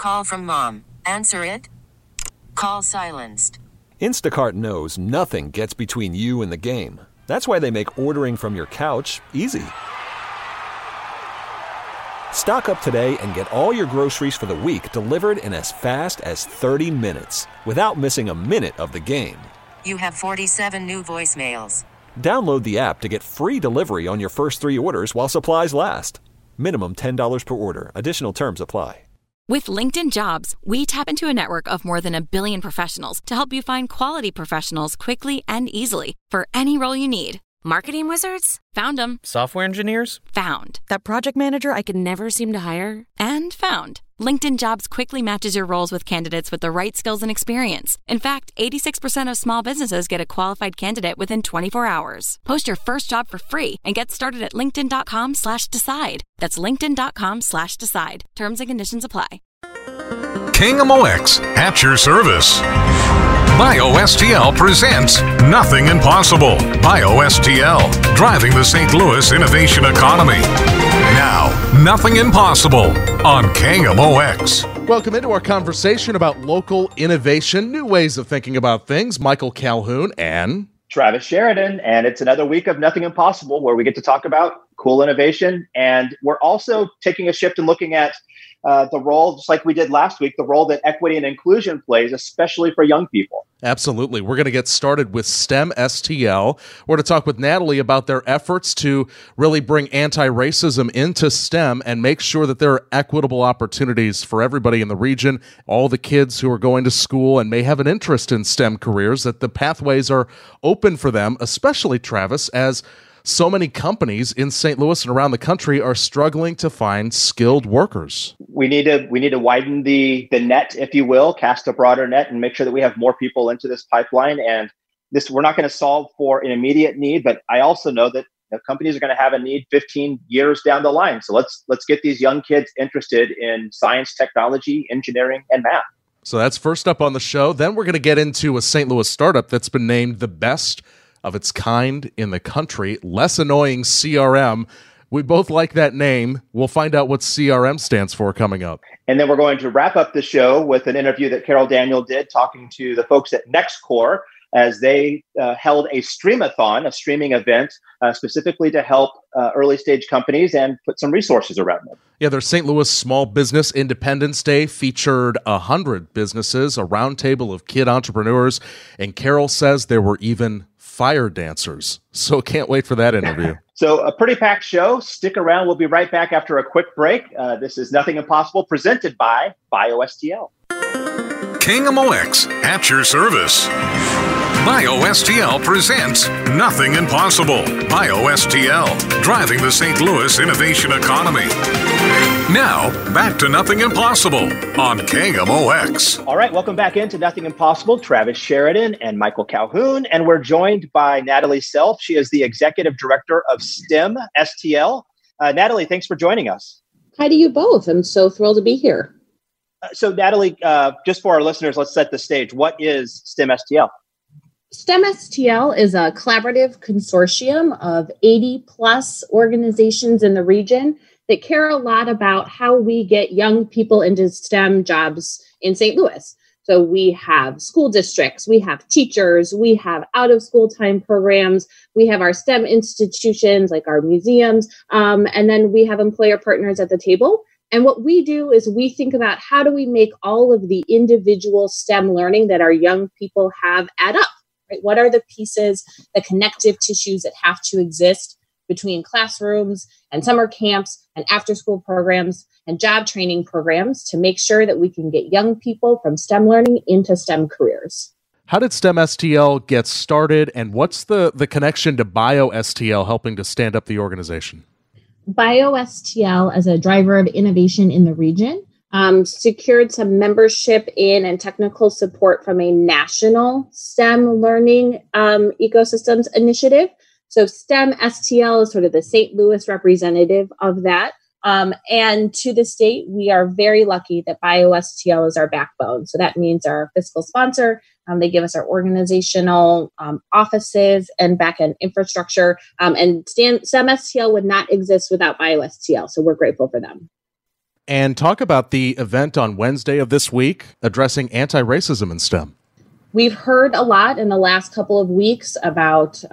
call from mom. Answer it. Call silenced. Instacart knows nothing gets between you and the game. That's why they make ordering from your couch easy. Stock up today and get all your groceries for the week delivered in as fast as 30 minutes without missing a minute of the game. You have 47 new voicemails. Download the app to get free delivery on your first 3 orders while supplies last. Minimum $10 per order. Additional terms apply. With LinkedIn Jobs, we tap into a network of more than 1 billion professionals to help you find quality professionals quickly and easily for any role you need. Marketing wizards? Found them. Software engineers? Found. That project manager I could never seem to hire? And found. LinkedIn Jobs quickly matches your roles with candidates with the right skills and experience. In fact, 86% of small businesses get a qualified candidate within 24 hours. Post your first job for free and get started at linkedin.com/decide. That's linkedin.com/decide. Terms and conditions apply. KMOX at your service. BioSTL presents Nothing Impossible. BioSTL, driving the St. Louis innovation economy. Now, Nothing Impossible on KMOX. Welcome into our conversation about local innovation, new ways of thinking about things. Michael Calhoun and Travis Sheridan, and it's another week of Nothing Impossible where we get to talk about cool innovation. And we're also taking a shift and looking at the role, just like we did last week, the role that equity and inclusion plays, especially for young people. Absolutely. We're going to get started with STEM STL. We're going to talk with Natalie about their efforts to really bring anti-racism into STEM and make sure that there are equitable opportunities for everybody in the region, all the kids who are going to school and may have an interest in STEM careers, that the pathways are open for them, especially, Travis, as so many companies in St. Louis and around the country are struggling to find skilled workers. We need to widen the net, if you will, cast a broader net and make sure that we have more people into this pipeline. And this, we're not going to solve for an immediate need, but I also know that companies are going to have a need 15 years down the line. So let's get these young kids interested in science, technology, engineering, and math. So that's first up on the show. Then we're going to get into a St. Louis startup that's been named the best of its kind in the country, Less Annoying CRM. We both like that name. We'll find out what CRM stands for coming up. And then we're going to wrap up the show with an interview that Carol Daniel did talking to the folks at NextCore as they held a streamathon, a streaming event, specifically to help early stage companies and put some resources around them. Yeah, their St. Louis Small Business Independence Day featured 100 businesses, a roundtable of kid entrepreneurs, and Carol says there were even fire dancers. So can't wait for that interview. So a pretty packed show. Stick around. We'll be right back after a quick break. This is Nothing Impossible, presented by BioSTL. KMOX at your service. BioSTL presents Nothing Impossible. BioSTL, driving the St. Louis innovation economy. Now, back to Nothing Impossible on KMOX. All right, welcome back into Nothing Impossible. Travis Sheridan and Michael Calhoun, and we're joined by Natalie Self. She is the Executive Director of STEM STL. Natalie, thanks for joining us. Hi to you both. I'm so thrilled to be here. So Natalie, just for our listeners, let's set the stage. What is STEM STL? STEM STL is a collaborative consortium of 80 plus organizations in the region that care a lot about how we get young people into STEM jobs in St. Louis. So we have school districts, we have teachers, we have out of school time programs, we have our STEM institutions like our museums, and then we have employer partners at the table. And what we do is we think about how do we make all of the individual STEM learning that our young people have add up, right? What are the pieces, the connective tissues that have to exist between classrooms and summer camps and after school programs and job training programs to make sure that we can get young people from STEM learning into STEM careers. How did STEM STL get started, and what's the connection to BioSTL helping to stand up the organization? BioSTL, as a driver of innovation in the region, secured some membership in and technical support from a national STEM learning ecosystems initiative. So STEM STL is sort of the St. Louis representative of that. And to the state, we are very lucky that BioSTL is our backbone. So that means our fiscal sponsor. They give us our organizational offices and back-end infrastructure. And STEM STL would not exist without BioSTL. So we're grateful for them. and talk about the event on Wednesday of this week addressing anti-racism in STEM. We've heard a lot in the last couple of weeks about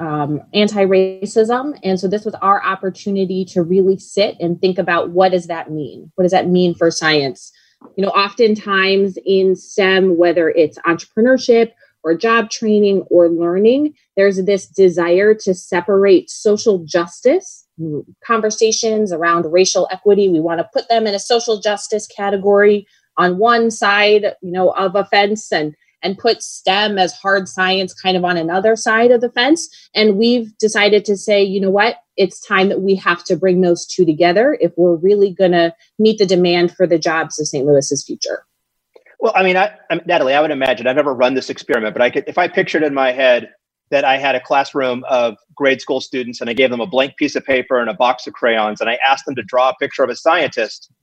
anti-racism. And so this was our opportunity to really sit and think about, what does that mean? What does that mean for science? You know, oftentimes in STEM, whether it's entrepreneurship or job training or learning, there's this desire to separate social justice, conversations around racial equity. We want to put them in a social justice category on one side, you know, of a fence, and put STEM as hard science kind of on another side of the fence. And we've decided to say, you know what, it's time that we have to bring those two together if we're really going to meet the demand for the jobs of St. Louis's future. Well, I mean, Natalie, I would imagine, I've never run this experiment, but if I pictured in my head that I had a classroom of grade school students and I gave them a blank piece of paper and a box of crayons and I asked them to draw a picture of a scientist,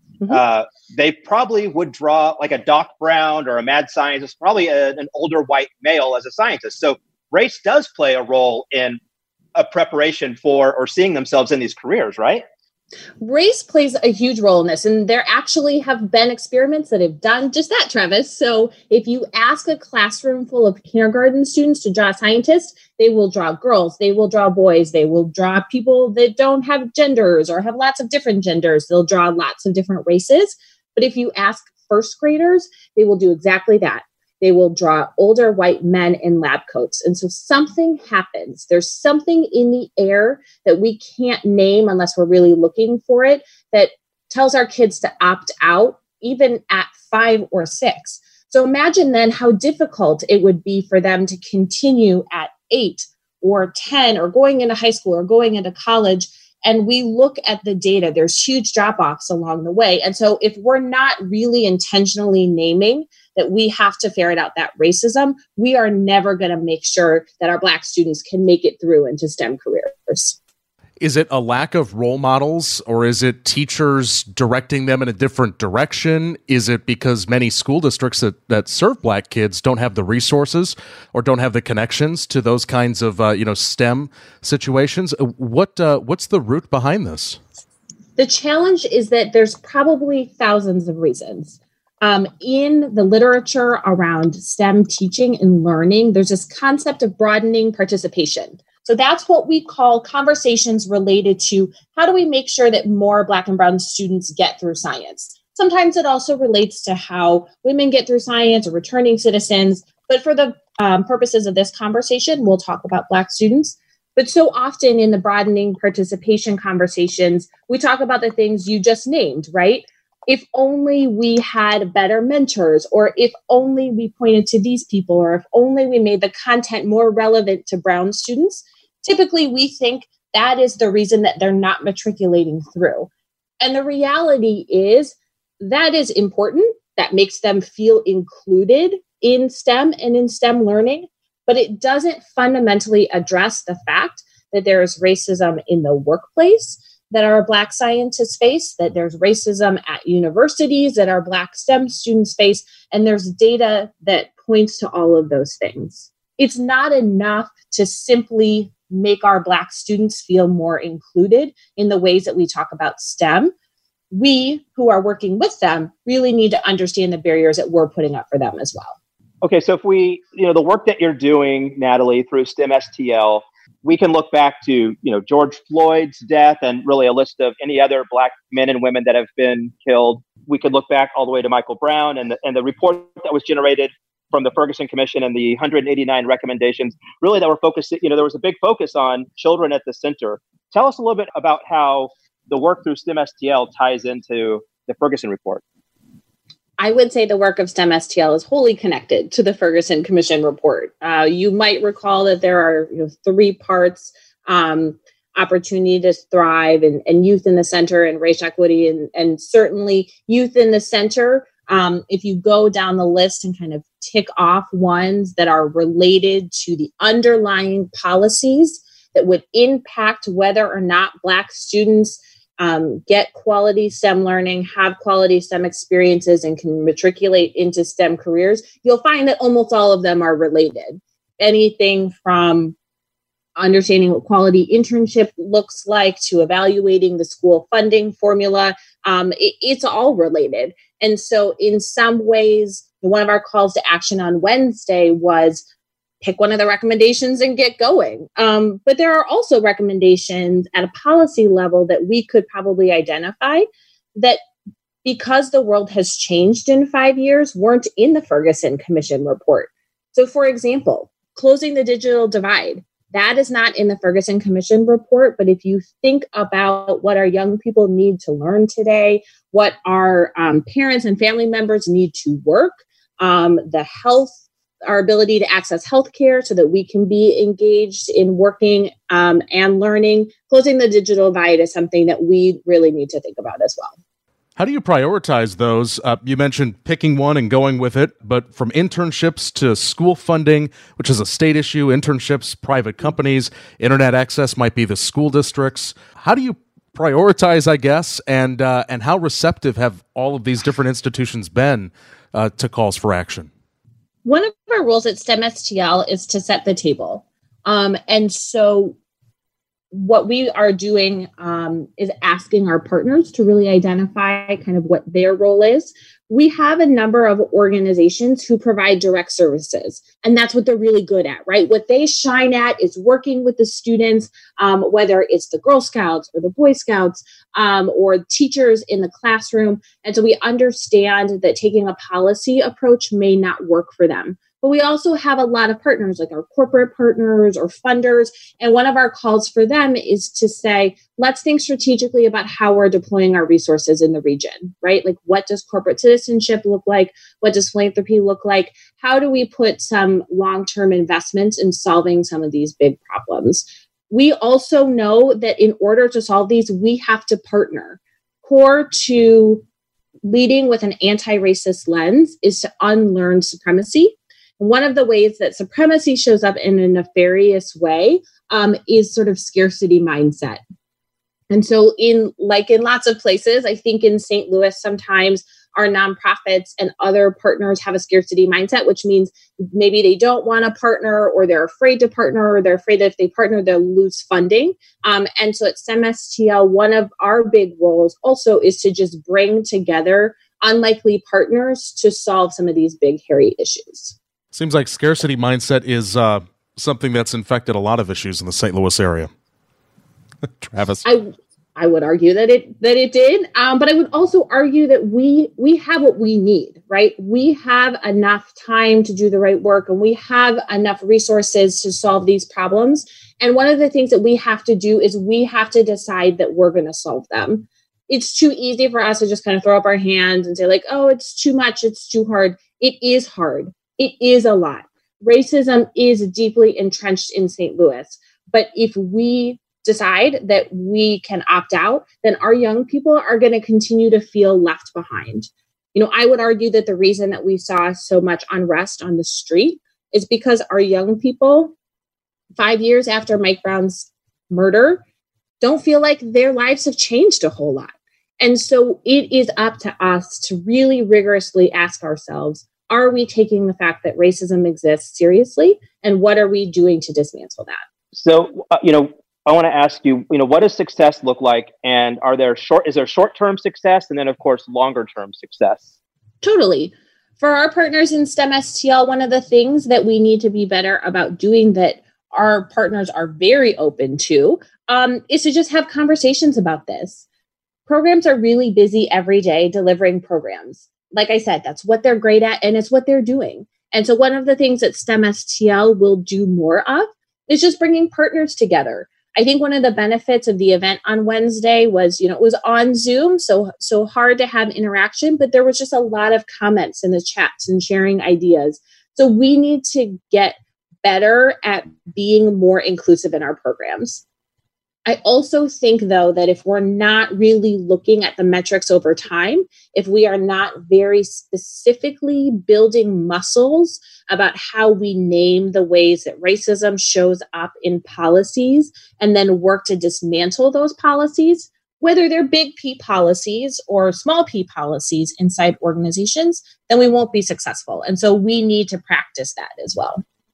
they probably would draw like a Doc Brown or a mad scientist, probably an older white male as a scientist. So race does play a role in a preparation for or seeing themselves in these careers, right? Race plays a huge role in this. And there actually have been experiments that have done just that, Travis. So if you ask a classroom full of kindergarten students to draw scientists, they will draw girls, they will draw boys, they will draw people that don't have genders or have lots of different genders. They'll draw lots of different races. But if you ask first graders, they will do exactly that. They will draw older white men in lab coats. And so something happens. There's something in the air that we can't name unless we're really looking for it, that tells our kids to opt out, even at 5 or 6. So imagine then how difficult it would be for them to continue at 8 or 10 or going into high school or going into college. And we look at the data, there's huge drop-offs along the way. And so if we're not really intentionally naming that we have to ferret out that racism, we are never going to make sure that our Black students can make it through into STEM careers. Is it a lack of role models, or is it teachers directing them in a different direction? Is it because many school districts that serve Black kids don't have the resources or don't have the connections to those kinds of STEM situations? What's the root behind this? The challenge is that there's probably thousands of reasons. In the literature around STEM teaching and learning, there's this concept of broadening participation. So that's what we call conversations related to how do we make sure that more Black and brown students get through science. Sometimes it also relates to how women get through science or returning citizens. But for the purposes of this conversation, we'll talk about Black students. But so often in the broadening participation conversations, we talk about the things you just named, right? If only we had better mentors, or if only we pointed to these people, or if only we made the content more relevant to brown students. Typically, we think that is the reason that they're not matriculating through. And the reality is that is important. That makes them feel included in STEM and in STEM learning, but it doesn't fundamentally address the fact that there is racism in the workplace that our Black scientists face, that there's racism at universities that our Black STEM students face, and there's data that points to all of those things. It's not enough to simply make our Black students feel more included in the ways that we talk about STEM. We, who are working with them, really need to understand the barriers that we're putting up for them as well. Okay, so if we, the work that you're doing, Natalie, through STEM STL, we can look back to, George Floyd's death and really a list of any other Black men and women that have been killed. We could look back all the way to Michael Brown and the report that was generated from the Ferguson Commission and the 189 recommendations, really that were focused, there was a big focus on children at the center. Tell us a little bit about how the work through STEM STL ties into the Ferguson report. I would say the work of STEM STL is wholly connected to the Ferguson Commission report. You might recall that there are 3 parts, opportunity to thrive and youth in the center and race equity and certainly youth in the center. If you go down the list and kind of tick off ones that are related to the underlying policies that would impact whether or not Black students get quality STEM learning, have quality STEM experiences, and can matriculate into STEM careers, you'll find that almost all of them are related. Anything from understanding what quality internship looks like, to evaluating the school funding formula. It's all related. And so in some ways, one of our calls to action on Wednesday was pick one of the recommendations and get going. But there are also recommendations at a policy level that we could probably identify that, because the world has changed in 5 years, weren't in the Ferguson Commission report. So for example, closing the digital divide, that is not in the Ferguson Commission report. But if you think about what our young people need to learn today, what our parents and family members need to work, the health, our ability to access healthcare so that we can be engaged in working and learning, closing the digital divide is something that we really need to think about as well. How do you prioritize those? You mentioned picking one and going with it, but from internships to school funding, which is a state issue, internships, private companies, internet access might be the school districts. How do you prioritize, I guess, and how receptive have all of these different institutions been to calls for action? One of our rules at STEM STL is to set the table. And so what we are doing is asking our partners to really identify kind of what their role is. We have a number of organizations who provide direct services, and that's what they're really good at, right? What they shine at is working with the students, whether it's the Girl Scouts or the Boy Scouts or teachers in the classroom. And so we understand that taking a policy approach may not work for them. But we also have a lot of partners, like our corporate partners or funders. And one of our calls for them is to say, let's think strategically about how we're deploying our resources in the region, right? Like, what does corporate citizenship look like? What does philanthropy look like? How do we put some long-term investments in solving some of these big problems? We also know that in order to solve these, we have to partner. Core to leading with an anti-racist lens is to unlearn supremacy. One of the ways that supremacy shows up in a nefarious way is sort of scarcity mindset. And so in lots of places, I think in St. Louis, sometimes our nonprofits and other partners have a scarcity mindset, which means maybe they don't want to partner, or they're afraid to partner, or they're afraid that if they partner, they'll lose funding. And so at STEM STL, one of our big roles also is to just bring together unlikely partners to solve some of these big, hairy issues. Seems like scarcity mindset is something that's infected a lot of issues in the St. Louis area. Travis, I would argue that it did, but I would also argue that we have what we need, right? We have enough time to do the right work, and we have enough resources to solve these problems. And one of the things that we have to do is we have to decide that we're going to solve them. It's too easy for us to just kind of throw up our hands and say like, oh, it's too much, it's too hard. It is hard. It is a lot. Racism is deeply entrenched in St. Louis. But if we decide that we can opt out, then our young people are going to continue to feel left behind. You know, I would argue that the reason that we saw so much unrest on the street is because our young people, 5 years after Mike Brown's murder, don't feel like their lives have changed a whole lot. And so it is up to us to really rigorously ask ourselves, are we taking the fact that racism exists seriously? And what are we doing to dismantle that? So, I want to ask you, what does success look like? And is there short-term success? And then, of course, longer-term success? Totally. For our partners in STEM STL, one of the things that we need to be better about doing that our partners are very open to is to just have conversations about this. Programs are really busy every day delivering programs. Like I said, that's what they're great at, and it's what they're doing. And so one of the things that STEM STL will do more of is just bringing partners together. I think one of the benefits of the event on Wednesday was, it was on Zoom, so hard to have interaction, but there was just a lot of comments in the chats and sharing ideas. So we need to get better at being more inclusive in our programs. I also think, though, that if we're not really looking at the metrics over time, if we are not very specifically building muscles about how we name the ways that racism shows up in policies and then work to dismantle those policies, whether they're big P policies or small P policies inside organizations, then we won't be successful. And so we need to practice that as well.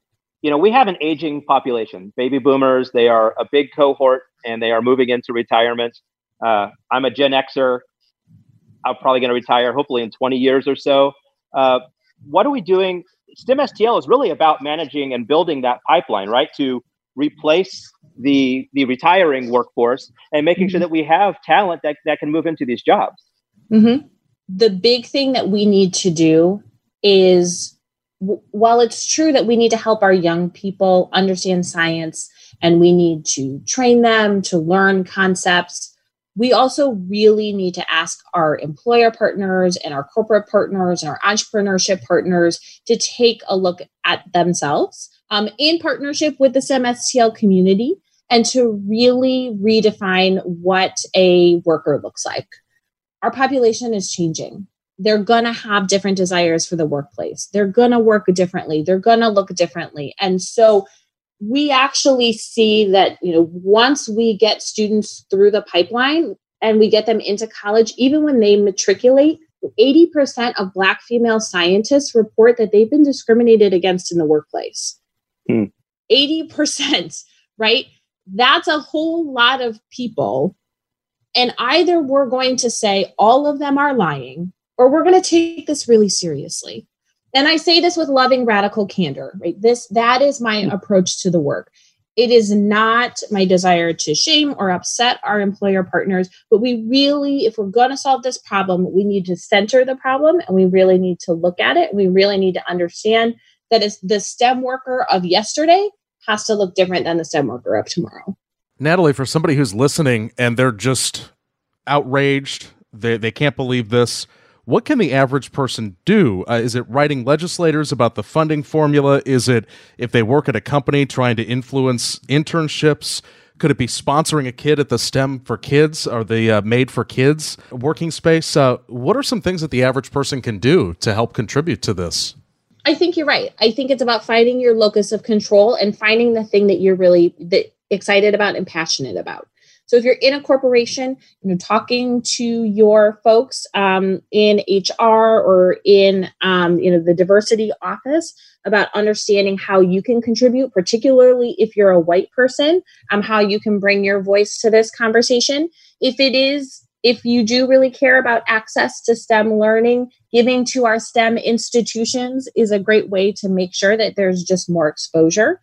we have an aging population. Baby boomers, they are a big cohort and they are moving into retirement. I'm a Gen Xer. I'm probably going to retire hopefully in 20 years or so. What are we doing? STEM STL is really about managing and building that pipeline, right? To replace the retiring workforce and making sure that we have talent that can move into these jobs. Mm-hmm. The big thing that we need to do is, while it's true that we need to help our young people understand science and we need to train them to learn concepts, we also really need to ask our employer partners and our corporate partners and our entrepreneurship partners to take a look at themselves in partnership with the STEM STL community and to really redefine what a worker looks like. Our population is changing. They're going to have different desires for the workplace. They're going to work differently. They're going to look differently. And so we actually see that, once we get students through the pipeline and we get them into college, even when they matriculate, 80% of Black female scientists report that they've been discriminated against in the workplace. 80%, right? That's a whole lot of people. And either we're going to say all of them are lying, or we're going to take this really seriously. And I say this with loving radical candor, right? That is my approach to the work. It is not my desire to shame or upset our employer partners, but we really, if we're going to solve this problem, we need to center the problem and we really need to look at it. We really need to understand that the STEM worker of yesterday has to look different than the STEM worker of tomorrow. Natalie, for somebody who's listening and they're just outraged, they can't believe this, what can the average person do? Is it writing legislators about the funding formula? Is it, if they work at a company, trying to influence internships? Could it be sponsoring a kid at the STEM for Kids or the Made for Kids working space? What are some things that the average person can do to help contribute to this? I think you're right. I think it's about finding your locus of control and finding the thing that you're really excited about and passionate about. So if you're in a corporation, talking to your folks in HR or in the diversity office about understanding how you can contribute, particularly if you're a white person, how you can bring your voice to this conversation. If you do really care about access to STEM learning, giving to our STEM institutions is a great way to make sure that there's just more exposure.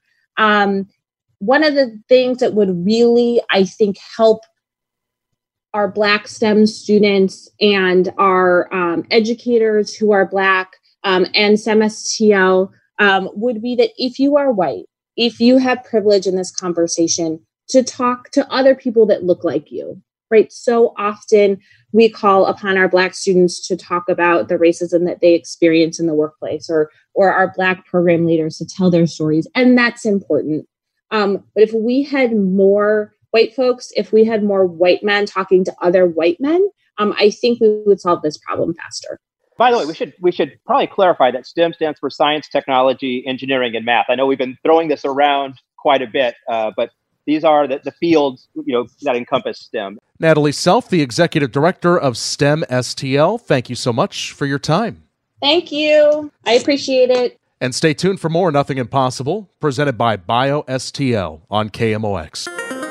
One of the things that would really, I think, help our Black STEM students and our educators who are Black and STEM STL would be that if you are white, if you have privilege in this conversation, to talk to other people that look like you, right? So often we call upon our Black students to talk about the racism that they experience in the workplace or our Black program leaders to tell their stories. And that's important. But if we had more white folks, if we had more white men talking to other white men, I think we would solve this problem faster. By the way, we should probably clarify that STEM stands for science, technology, engineering, and math. I know we've been throwing this around quite a bit, but these are the fields that encompass STEM. Natalie Self, the Executive Director of STEM STL, thank you so much for your time. Thank you. I appreciate it. And stay tuned for more Nothing Impossible, presented by BioSTL on KMOX.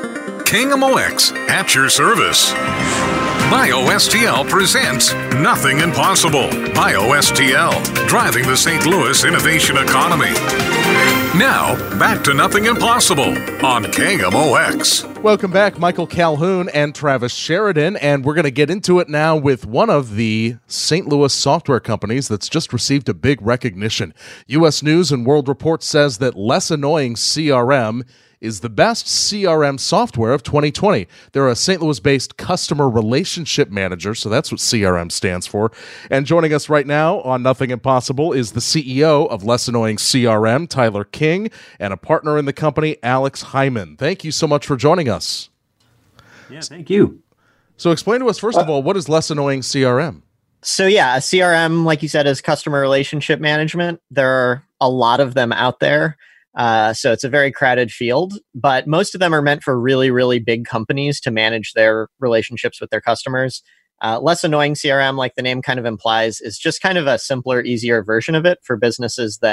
KMOX at your service. BioSTL presents Nothing Impossible. BioSTL, driving the St. Louis innovation economy. Now, back to Nothing Impossible on KMOX. Welcome back, Michael Calhoun and Travis Sheridan, and we're going to get into it now with one of the St. Louis software companies that's just received a big recognition. U.S. News and World Report says that Less Annoying CRM is the best CRM software of 2020. They're a St. Louis-based customer relationship manager, so that's what CRM stands for. And joining us right now on Nothing Impossible is the CEO of Less Annoying CRM, Tyler King, and a partner in the company, Alex Hyman. Thank you so much for joining us. Yeah, thank you. So explain to us, first of all, what is Less Annoying CRM? So yeah, a CRM, like you said, is customer relationship management. There are a lot of them out there. So it's a very crowded field, but most of them are meant for really, really big companies to manage their relationships with their customers. Less Annoying CRM, like the name kind of implies, is just kind of a simpler, easier version of it for businesses that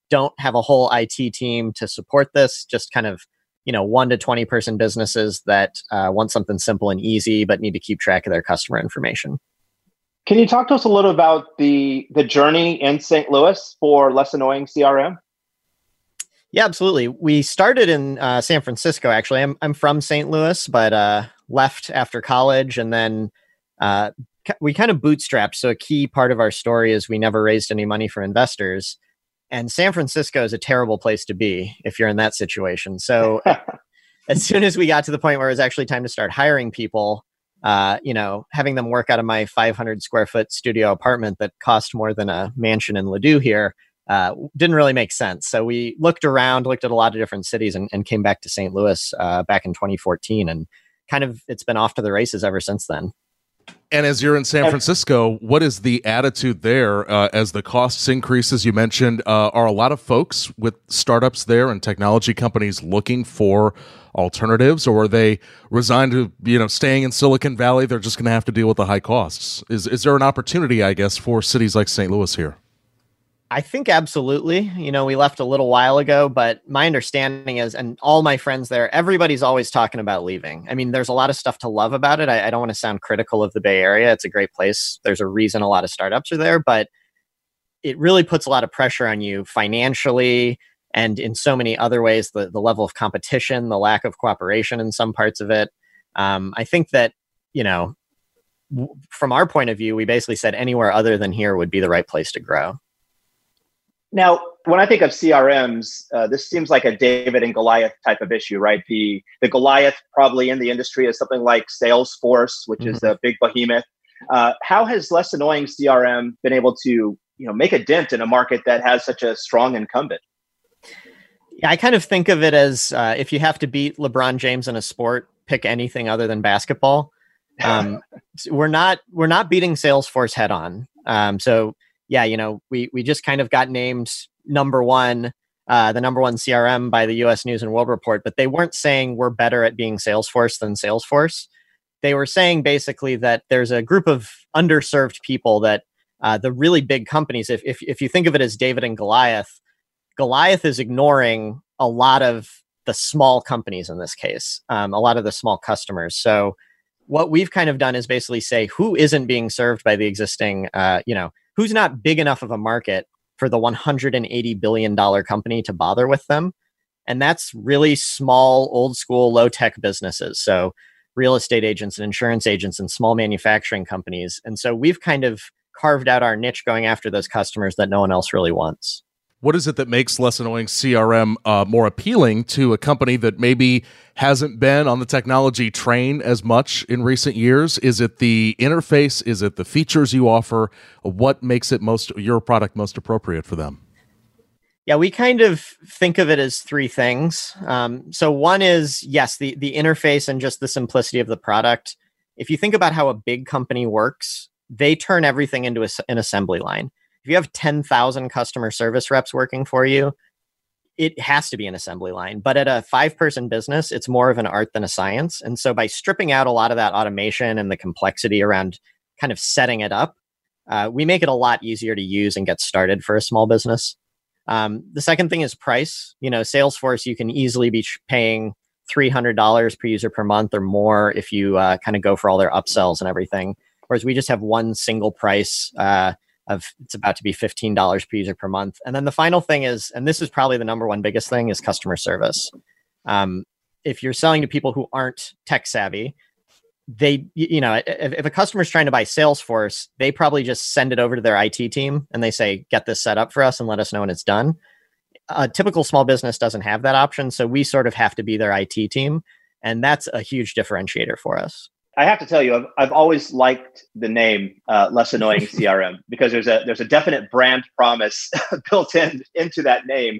don't have a whole IT team to support this, just kind of, 1 to 20 person businesses that want something simple and easy, but need to keep track of their customer information. Can you talk to us a little about the journey in St. Louis for Less Annoying CRM? Yeah, absolutely. We started in San Francisco, actually. I'm from St. Louis, but left after college, and then we kind of bootstrapped. So a key part of our story is we never raised any money from investors. And San Francisco is a terrible place to be if you're in that situation. So as soon as we got to the point where it was actually time to start hiring people, having them work out of my 500 square foot studio apartment that cost more than a mansion in Ladue here didn't really make sense. So we looked around, looked at a lot of different cities, and came back to St. Louis back in 2014. And kind of it's been off to the races ever since then. And as you're in San Francisco, what is the attitude there as the costs increase? As you mentioned, are a lot of folks with startups there and technology companies looking for alternatives, or are they resigned to staying in Silicon Valley? They're just going to have to deal with the high costs. Is there an opportunity, I guess, for cities like St. Louis here? I think absolutely. We left a little while ago, but my understanding is, and all my friends there, everybody's always talking about leaving. I mean, there's a lot of stuff to love about it. I don't want to sound critical of the Bay Area. It's a great place. There's a reason a lot of startups are there, but it really puts a lot of pressure on you financially and in so many other ways, the level of competition, the lack of cooperation in some parts of it. I think that, from our point of view, we basically said anywhere other than here would be the right place to grow. Now, when I think of CRMs, this seems like a David and Goliath type of issue, right? The Goliath probably in the industry is something like Salesforce, which is a big behemoth. How has Less Annoying CRM been able to make a dent in a market that has such a strong incumbent? Yeah, I kind of think of it as if you have to beat LeBron James in a sport, pick anything other than basketball. We're not beating Salesforce head on. Yeah, we just kind of got named number one, the number one CRM by the US News and World Report, but they weren't saying we're better at being Salesforce than Salesforce. They were saying basically that there's a group of underserved people that the really big companies, if you think of it as David and Goliath, Goliath is ignoring a lot of the small companies in this case, a lot of the small customers. So what we've kind of done is basically say who isn't being served by the existing, who's not big enough of a market for the $180 billion company to bother with them. And that's really small, old school, low tech businesses. So real estate agents and insurance agents and small manufacturing companies. And so we've kind of carved out our niche going after those customers that no one else really wants. What is it that makes Less Annoying CRM more appealing to a company that maybe hasn't been on the technology train as much in recent years? Is it the interface? Is it the features you offer? What makes it your product most appropriate for them? Yeah, we kind of think of it as three things. So one is, yes, the interface and just the simplicity of the product. If you think about how a big company works, they turn everything into an assembly line. If you have 10,000 customer service reps working for you, it has to be an assembly line. But at a 5-person business, it's more of an art than a science. And so by stripping out a lot of that automation and the complexity around kind of setting it up, we make it a lot easier to use and get started for a small business. The second thing is price. Salesforce, you can easily be paying $300 per user per month or more if you kind of go for all their upsells and everything. Whereas we just have one single price it's about to be $15 per user per month. And then the final thing is, and this is probably the number one biggest thing, is customer service. If you're selling to people who aren't tech savvy, if a customer's trying to buy Salesforce, they probably just send it over to their IT team and they say, get this set up for us and let us know when it's done. A typical small business doesn't have that option. So we sort of have to be their IT team. And that's a huge differentiator for us. I have to tell you, I've always liked the name Less Annoying CRM because there's a definite brand promise built into that name.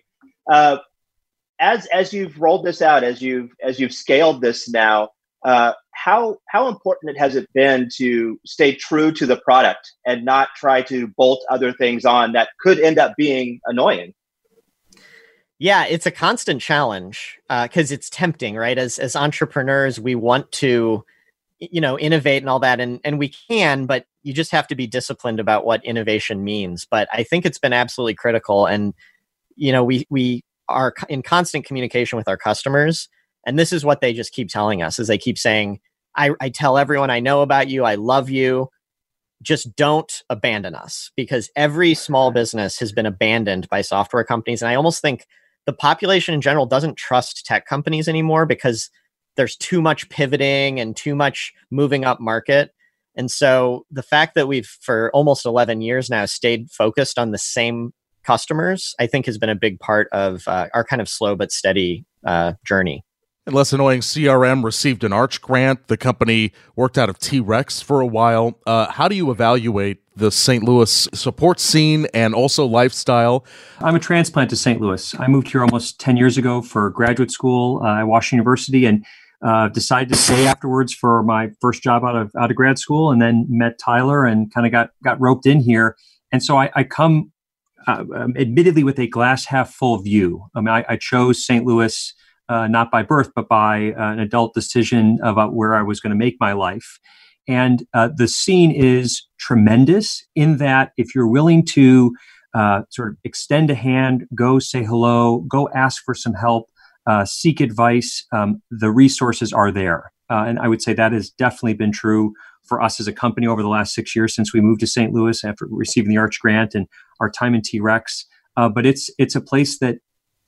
As you've rolled this out, as you've scaled this now, how important has it been to stay true to the product and not try to bolt other things on that could end up being annoying? Yeah, it's a constant challenge because it's tempting, right? As entrepreneurs, we want to innovate and all that. And we can, but you just have to be disciplined about what innovation means. But I think it's been absolutely critical. And we are in constant communication with our customers. And this is what they just keep telling us, is they keep saying, I tell everyone I know about you, I love you, just don't abandon us, because every small business has been abandoned by software companies. And I almost think the population in general doesn't trust tech companies anymore because there's too much pivoting and too much moving up market. And so the fact that we've, for almost 11 years now, stayed focused on the same customers, I think has been a big part of our kind of slow but steady journey. And Less Annoying CRM received an Arch grant. The company worked out of T-Rex for a while. How do you evaluate the St. Louis support scene and also lifestyle? I'm a transplant to St. Louis. I moved here almost 10 years ago for graduate school at Washington University, and decided to stay afterwards for my first job out of grad school, and then met Tyler and kind of got roped in here. And so I come admittedly with a glass half full view. I mean, I chose St. Louis not by birth, but by an adult decision about where I was going to make my life. And the scene is tremendous in that if you're willing to sort of extend a hand, go say hello, go ask for some help, seek advice, the resources are there. And I would say that has definitely been true for us as a company over the last 6 years since we moved to St. Louis after receiving the Arch grant and our time in T-Rex. But it's a place that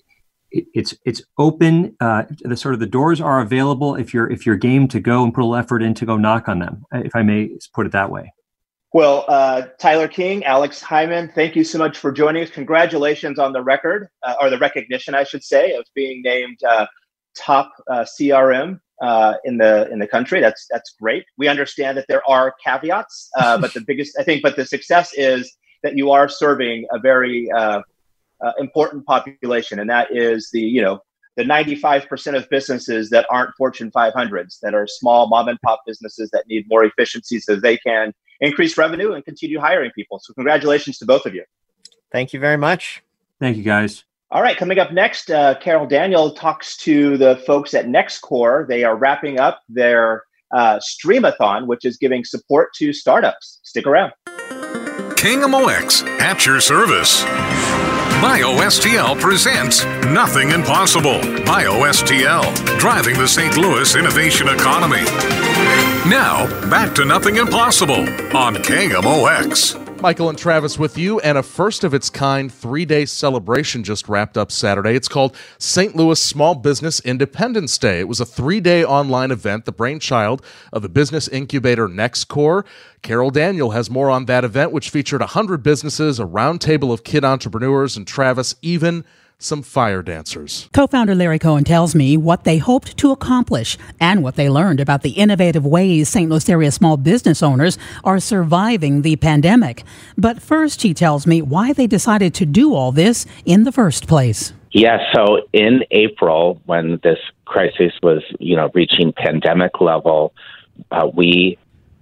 it's open. The doors are available if you're game to go and put a little effort in to go knock on them, if I may put it that way. Well, Tyler King, Alex Hyman, thank you so much for joining us. Congratulations on the record, or the recognition, I should say, of being named top CRM in the country. That's great. We understand that there are caveats, but the success is that you are serving a very important population, and that is the 95% of businesses that aren't Fortune 500s, that are small mom and pop businesses that need more efficiency so they can increase revenue and continue hiring people. So congratulations to both of you. Thank you very much. Thank you, guys. All right, coming up next, Carol Daniel talks to the folks at NextCore. They are wrapping up their Streamathon, which is giving support to startups. Stick around. KMOX at your service. BioSTL presents Nothing Impossible. BioSTL, driving the St. Louis innovation economy. Now, back to Nothing Impossible on KMOX. Michael and Travis with you, and a first-of-its-kind 3-day celebration just wrapped up Saturday. It's called St. Louis Small Business Independence Day. It was a 3-day online event, the brainchild of the business incubator NextCore. Carol Daniel has more on that event, which featured 100 businesses, a roundtable of kid entrepreneurs, and Travis, even some fire dancers. Co-founder Larry Cohen tells me what they hoped to accomplish and what they learned about the innovative ways St. Louis area small business owners are surviving the pandemic. But first, he tells me why they decided to do all this in the first place. Yeah, so in April, when this crisis was, reaching pandemic level, we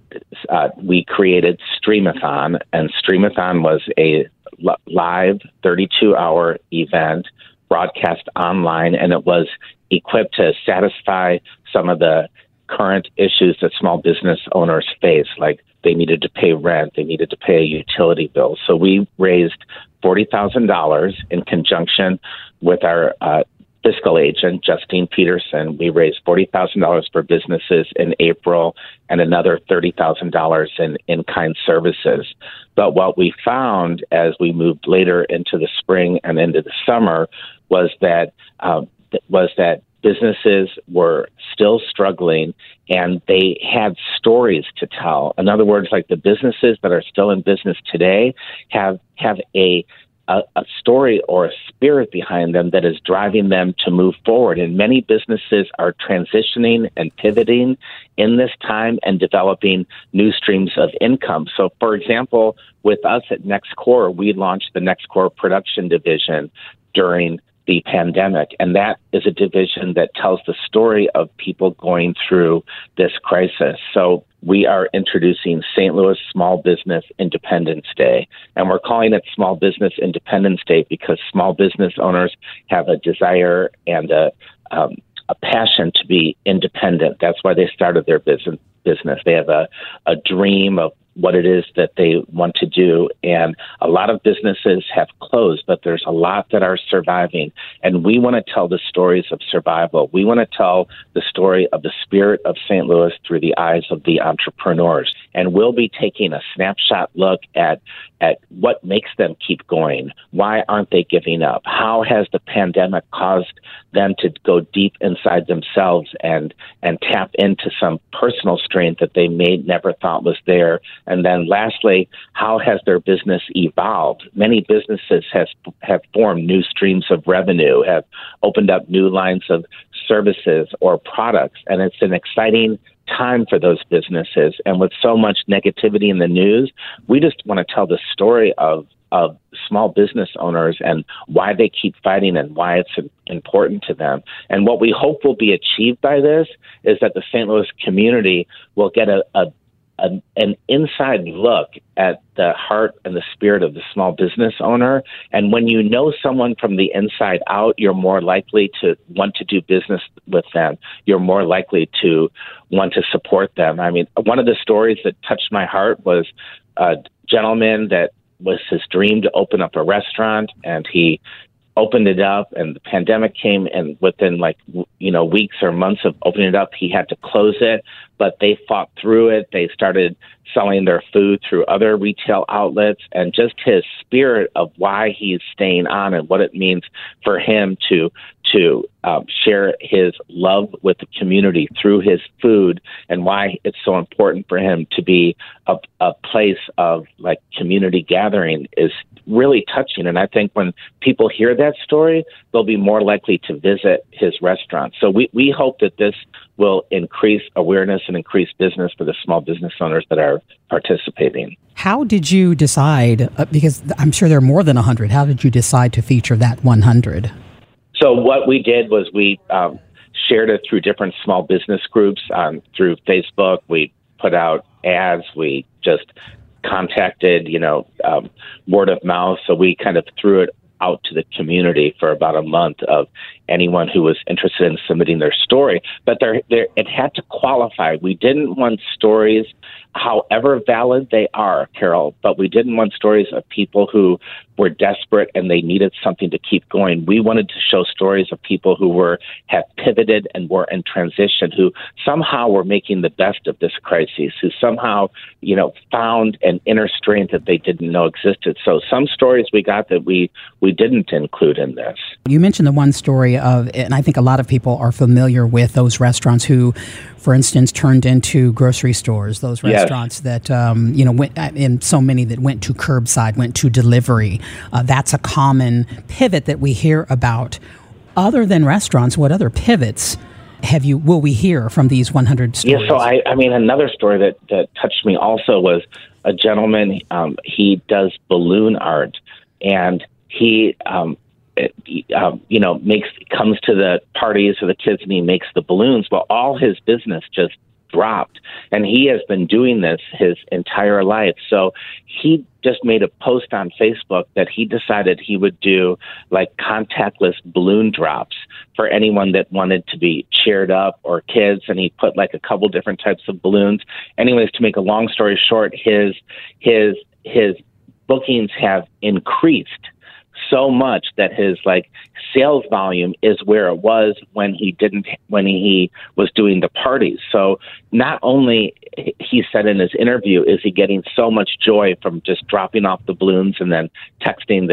created Streamathon, and Streamathon was a live 32-hour event broadcast online, and it was equipped to satisfy some of the current issues that small business owners face, like they needed to pay rent, they needed to pay a utility bill. So we raised $40,000 in conjunction with our fiscal agent, Justine Peterson. We raised $40,000 for businesses in April and another $30,000 in in-kind services. But what we found as we moved later into the spring and into the summer was that businesses were still struggling, and they had stories to tell. In other words, like the businesses that are still in business today have a story or a spirit behind them that is driving them to move forward. And many businesses are transitioning and pivoting in this time and developing new streams of income. So, for example, with us at NextCore, we launched the NextCore production division during the pandemic. And that is a division that tells the story of people going through this crisis. So we are introducing St. Louis Small Business Independence Day. And we're calling it Small Business Independence Day because small business owners have a desire and a passion to be independent. That's why they started their business. They have a dream of what it is that they want to do. And a lot of businesses have closed, but there's a lot that are surviving. And we want to tell the stories of survival. We want to tell the story of the spirit of St. Louis through the eyes of the entrepreneurs. And we'll be taking a snapshot look at what makes them keep going. Why aren't they giving up? How has the pandemic caused them to go deep inside themselves and tap into some personal strength that they may never thought was there? And then lastly, how has their business evolved? Many businesses have formed new streams of revenue, have opened up new lines of services or products, and it's an exciting time for those businesses. And with so much negativity in the news, we just want to tell the story of small business owners and why they keep fighting and why it's important to them. And what we hope will be achieved by this is that the St. Louis community will get an inside look at the heart and the spirit of the small business owner. And when you know someone from the inside out, you're more likely to want to do business with them. You're more likely to want to support them. I mean, one of the stories that touched my heart was a gentleman that was his dream to open up a restaurant, and he opened it up, and the pandemic came, and within weeks or months of opening it up, he had to close it, but they fought through it. They started selling their food through other retail outlets, and just his spirit of why he's staying on and what it means for him to share his love with the community through his food, and why it's so important for him to be a place of community gathering is really touching. And I think when people hear that story, they'll be more likely to visit his restaurant. So we hope that this will increase awareness and increase business for the small business owners that are participating. How did you decide, because I'm sure there are more than 100, how did you decide to feature that 100? So what we did was we shared it through different small business groups through Facebook. We put out ads. We just contacted, word of mouth. So we kind of threw it out to the community for about a month of anyone who was interested in submitting their story. But it had to qualify. We didn't want stories, however valid they are, Carol, but we didn't want stories of people who were desperate and they needed something to keep going. We wanted to show stories of people who had pivoted and were in transition, who somehow were making the best of this crisis, who somehow, found an inner strength that they didn't know existed. So some stories we got that we didn't include in this. You mentioned the one story of, and I think a lot of people are familiar with those restaurants who, for instance, turned into grocery stores, those restaurants that, went, and so many that went to curbside, went to delivery. That's a common pivot that we hear about. Other than restaurants, what other pivots will we hear from these 100 stories? Yeah, so I mean, another story that touched me also was a gentleman, he does balloon art, and he comes to the parties for the kids and he makes the balloons. Well, all his business just dropped, and he has been doing this his entire life. So he just made a post on Facebook that he decided he would do contactless balloon drops for anyone that wanted to be cheered up or kids. And he put a couple different types of balloons. Anyways, to make a long story short, his bookings have increased so much that his sales volume is where it was when he was doing the parties. So not only, he said in his interview, is he getting so much joy from just dropping off the balloons and then texting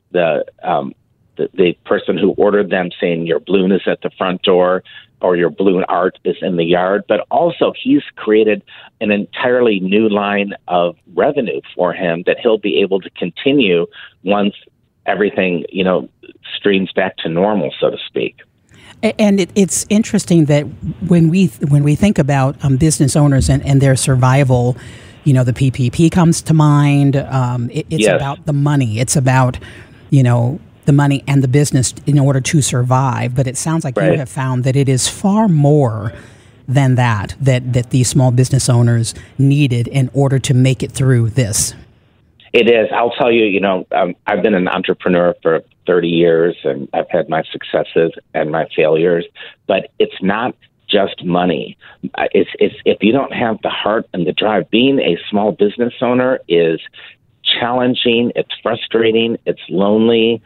the person who ordered them saying your balloon is at the front door or your balloon art is in the yard, but also he's created an entirely new line of revenue for him that he'll be able to continue once everything, streams back to normal, so to speak. And it's interesting that when we think about business owners and their survival, the PPP comes to mind. It's about the money. It's about, the money and the business in order to survive. But it sounds like you have found that it is far more than that these small business owners needed in order to make it through this. It is. I'll tell you, I've been an entrepreneur for 30 years and I've had my successes and my failures, but it's not just money. It's if you don't have the heart and the drive, being a small business owner is challenging. It's frustrating. It's lonely.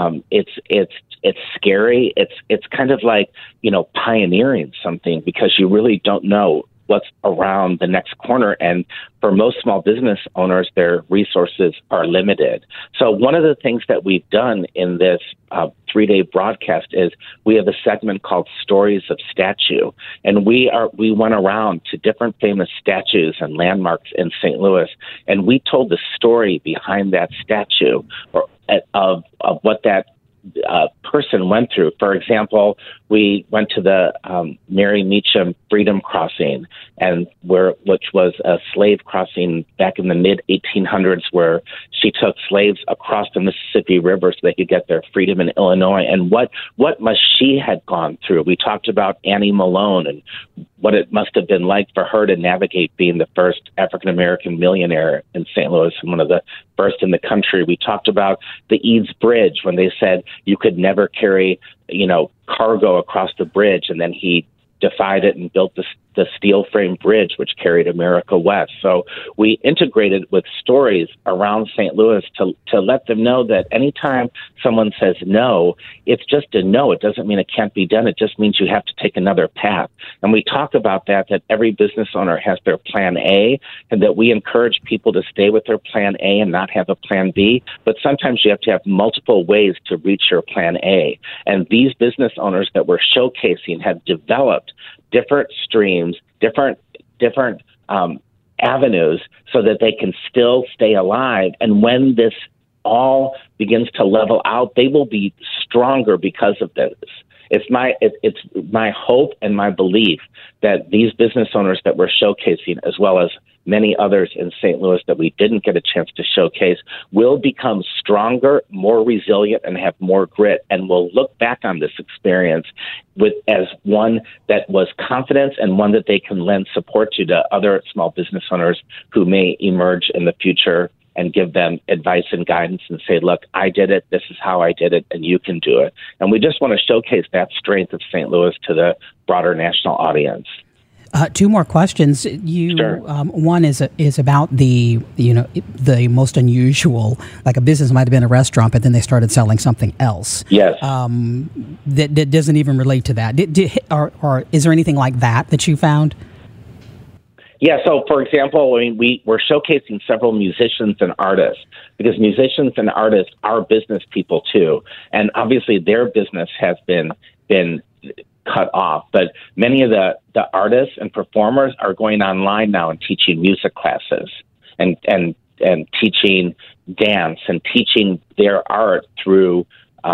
It's scary. It's kind of like, pioneering something because you really don't know what's around the next corner. And for most small business owners, their resources are limited. So one of the things that we've done in this 3-day broadcast is we have a segment called Stories of Statue. And we went around to different famous statues and landmarks in St. Louis, and we told the story behind that statue of what that person went through. For example, we went to the Mary Meacham Freedom Crossing, which was a slave crossing back in the mid-1800s, where she took slaves across the Mississippi River so they could get their freedom in Illinois. And what must she had gone through? We talked about Annie Malone and what it must have been like for her to navigate being the first African-American millionaire in St. Louis and one of the first in the country. We talked about the Eads Bridge when they said you could never carry, cargo across the bridge, and then he defied it and built the steel frame bridge, which carried America west. So we integrated with stories around St. Louis to let them know that anytime someone says no, it's just a no. It doesn't mean it can't be done. It just means you have to take another path. And we talk about that every business owner has their plan A, and that we encourage people to stay with their plan A and not have a plan B. But sometimes you have to have multiple ways to reach your plan A. And these business owners that we're showcasing have developed different streams, different avenues, so that they can still stay alive. And when this all begins to level out, they will be stronger because of this. It's my hope and my belief that these business owners that we're showcasing, as well as many others in St. Louis that we didn't get a chance to showcase, will become stronger, more resilient, and have more grit, and will look back on this experience as one that was confidence and one that they can lend support to other small business owners who may emerge in the future, and give them advice and guidance and say, look, I did it, this is how I did it, and you can do it. And we just want to showcase that strength of St. Louis to the broader national audience. Two more questions. Sure. One is about the most unusual, like a business might have been a restaurant, but then they started selling something else. Yes. That doesn't even relate to that. Or is there anything like that you found? Yeah, so for example, we're showcasing several musicians and artists, because musicians and artists are business people too. And obviously their business has been cut off. But many of the artists and performers are going online now and teaching music classes and teaching dance and teaching their art through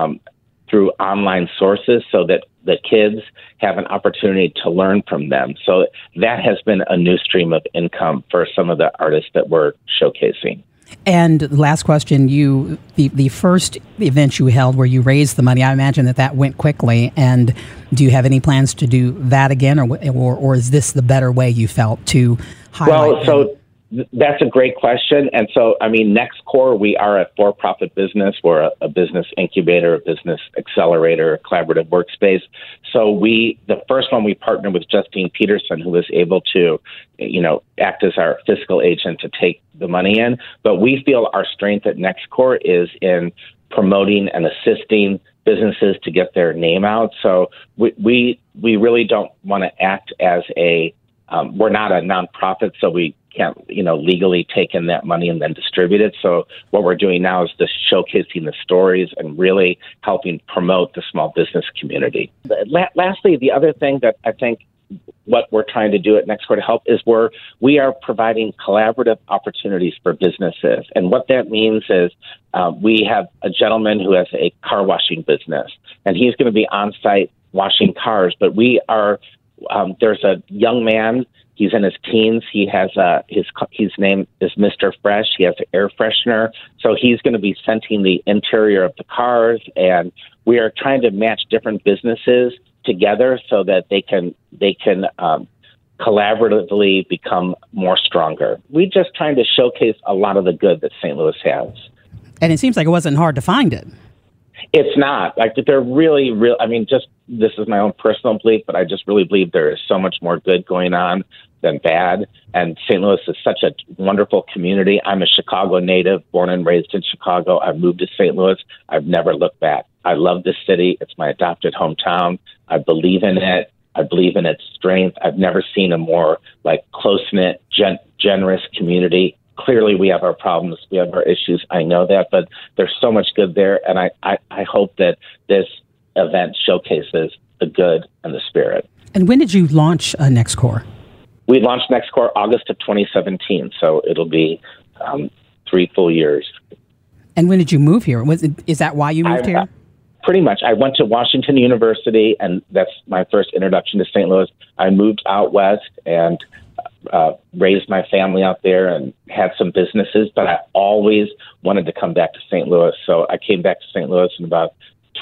online sources, so that the kids have an opportunity to learn from them. So that has been a new stream of income for some of the artists that we're showcasing. And last question, the first event you held where you raised the money, I imagine that went quickly. And do you have any plans to do that again, or is this the better way you felt to highlight? Well, that's a great question. And so, NextCore, we are a for-profit business. We're a business incubator, a business accelerator, a collaborative workspace. So the first one, we partnered with Justine Peterson, who was able to, act as our fiscal agent to take the money in. But we feel our strength at NextCore is in promoting and assisting businesses to get their name out. So we really don't want to act as we're not a nonprofit, so we can't, legally take in that money and then distribute it. So what we're doing now is just showcasing the stories and really helping promote the small business community. Lastly, the other thing that I think what we're trying to do at NextCore to help is we are providing collaborative opportunities for businesses. And what that means is we have a gentleman who has a car washing business, and he's going to be on site washing cars. But there's a young man. He's in his teens. He has his name is Mr. Fresh. He has an air freshener. So he's going to be scenting the interior of the cars. And we are trying to match different businesses together so that they can collaboratively become more stronger. We're just trying to showcase a lot of the good that St. Louis has. And it seems like it wasn't hard to find it. It's not. Like, they're really, I mean, just this is my own personal belief, but I just really believe there is so much more good going on than bad. And St. Louis is such a wonderful community. I'm a Chicago native, born and raised in Chicago. I've moved to St. Louis. I've never looked back. I love this city. It's my adopted hometown. I believe in it. I believe in its strength. I've never seen a more like close-knit, generous community. Clearly, we have our problems. We have our issues. I know that, but there's so much good there. And I hope that this event showcases the good and the spirit. And when did you launch NextCore? We launched NextCore August of 2017, so it'll be 3 full years. And when did you move here? Is that why you moved here? Pretty much. I went to Washington University, and that's my first introduction to St. Louis. I moved out west and raised my family out there and had some businesses, but I always wanted to come back to St. Louis. So I came back to St. Louis in about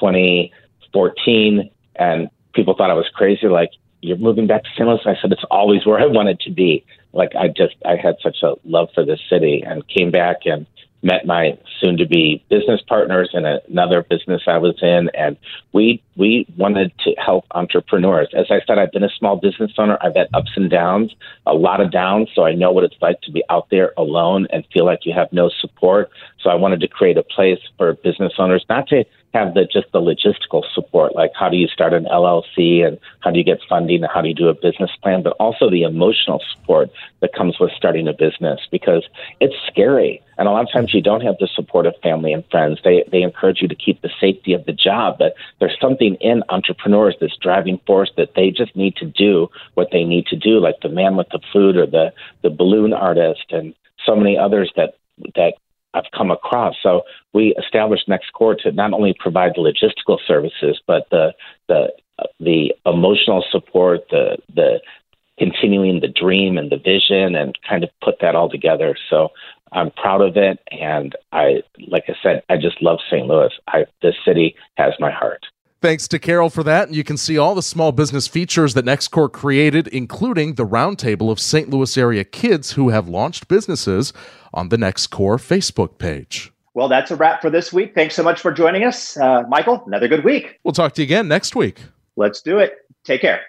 2014, and people thought I was crazy, like, you're moving back to St. Louis? I said, it's always where I wanted to be. Like, I had such a love for this city, and came back and met my soon-to-be business partners in another business I was in, and we wanted to help entrepreneurs. As I said, I've been a small business owner. I've had ups and downs, a lot of downs, so I know what it's like to be out there alone and feel like you have no support. So I wanted to create a place for business owners, not to have just the logistical support, like how do you start an LLC and how do you get funding and how do you do a business plan, but also the emotional support that comes with starting a business, because it's scary. And a lot of times you don't have the support of family and friends. They encourage you to keep the safety of the job, but there's something in entrepreneurs, this driving force that they just need to do what they need to do, like the man with the flute or the balloon artist and so many others that I've come across. So we established NextCore to not only provide the logistical services, but the emotional support, the continuing the dream and the vision, and kind of put that all together. So I'm proud of it, and like I said, I just love St. Louis. This city has my heart. Thanks to Carol for that. And you can see all the small business features that NextCore created, including the roundtable of St. Louis area kids who have launched businesses, on the NextCore Facebook page. Well, that's a wrap for this week. Thanks so much for joining us. Michael, another good week. We'll talk to you again next week. Let's do it. Take care.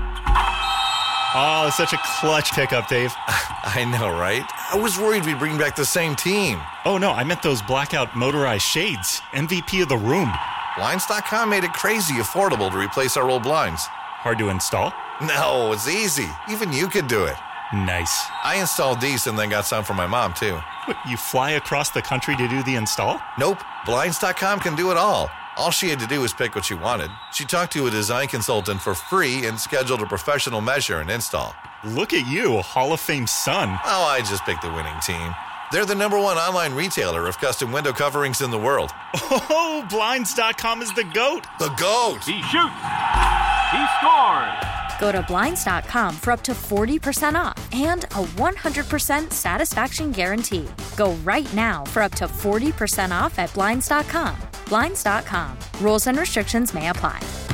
Oh, such a clutch pickup, Dave. I know, right? I was worried we'd bring back the same team. Oh, no, I meant those blackout motorized shades. MVP of the room. Blinds.com made it crazy affordable to replace our old blinds. Hard to install? No, it's easy. Even you could do it. Nice. I installed these and then got some for my mom, too. What, you fly across the country to do the install? Nope. Blinds.com can do it all. All she had to do was pick what she wanted. She talked to a design consultant for free and scheduled a professional measure and install. Look at you, a Hall of Fame son. Oh, I just picked the winning team. They're the #1 online retailer of custom window coverings in the world. Oh, Blinds.com is the GOAT. The GOAT. He shoots. He scores. Go to Blinds.com for up to 40% off and a 100% satisfaction guarantee. Go right now for up to 40% off at Blinds.com. Blinds.com. Rules and restrictions may apply.